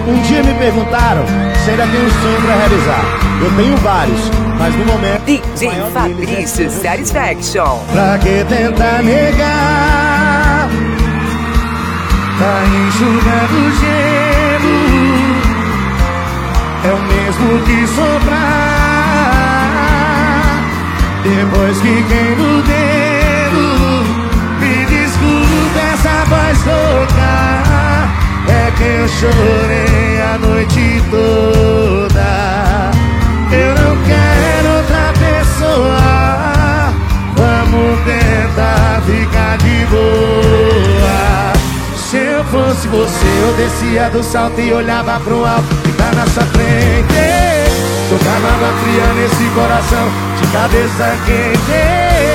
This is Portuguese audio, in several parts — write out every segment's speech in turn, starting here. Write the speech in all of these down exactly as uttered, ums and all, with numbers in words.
Um dia me perguntaram se ainda tenho um sonho pra realizar. Eu tenho vários, mas no momento D J Fabrício Satisfaction. Pra que tentar negar? Tá enxugando gelo. É o mesmo que soprar depois que queima o dedo. Me desculpe essa voz rouca, é que eu chorei a noite toda. Eu não quero outra pessoa, vamos tentar ficar de boa. Se eu fosse você, eu descia do salto e olhava pro alto que tá na sua frente. Jogava água fria nesse coração de cabeça quente.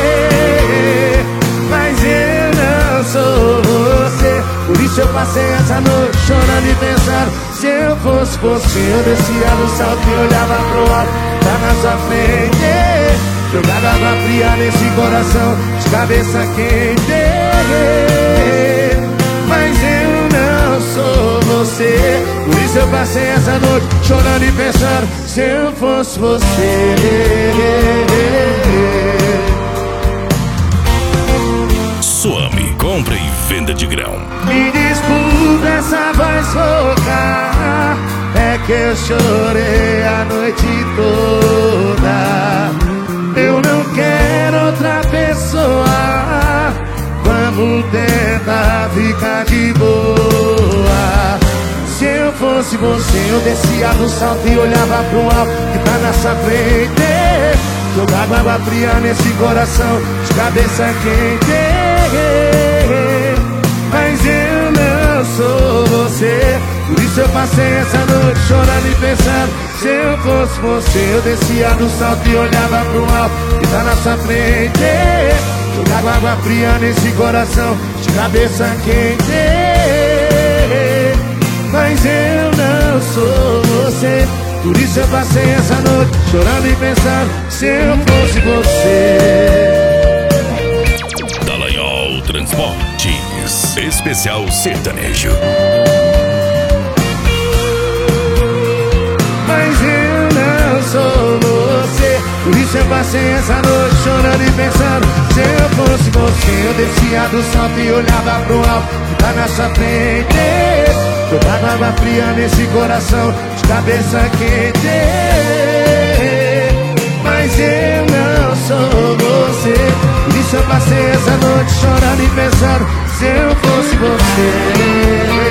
Mas eu não sou você, por isso eu passei essa noite chorando e pensando. Se eu fosse você, eu descia do salto e olhava pro alto, tá na sua frente. Jogava água fria nesse coração de cabeça quente. Mas eu não sou você, por isso eu passei essa noite chorando e pensando. Se eu fosse você. Suami, compra e venda de grão. Me desculpe essa voz rouca, é que eu chorei a noite toda. Eu não quero outra pessoa, vamos tentar ficar de boa. Se eu fosse você, eu descia do salto e olhava pro alto que tá na sua frente. Jogava água fria nesse coração de cabeça quente. Mas eu não sou você, por isso eu passei essa noite chorando e pensando. Se eu fosse você, eu descia do salto e olhava pro alto que tá na sua frente. Jogava água fria nesse coração de cabeça quente. Mas eu não sou você, por isso eu passei essa noite chorando e pensando. Se eu fosse você. Dallagnol Transportes, especial sertanejo. Mas eu não sou você, por isso eu passei essa noite chorando e pensando. Se eu fosse você, eu descia do salto e olhava pro alto que tá na sua frente. Jogava água fria nesse coração de cabeça quente. Mas eu não sou você, por isso eu passei essa noite chorando e pensando. Se eu fosse você.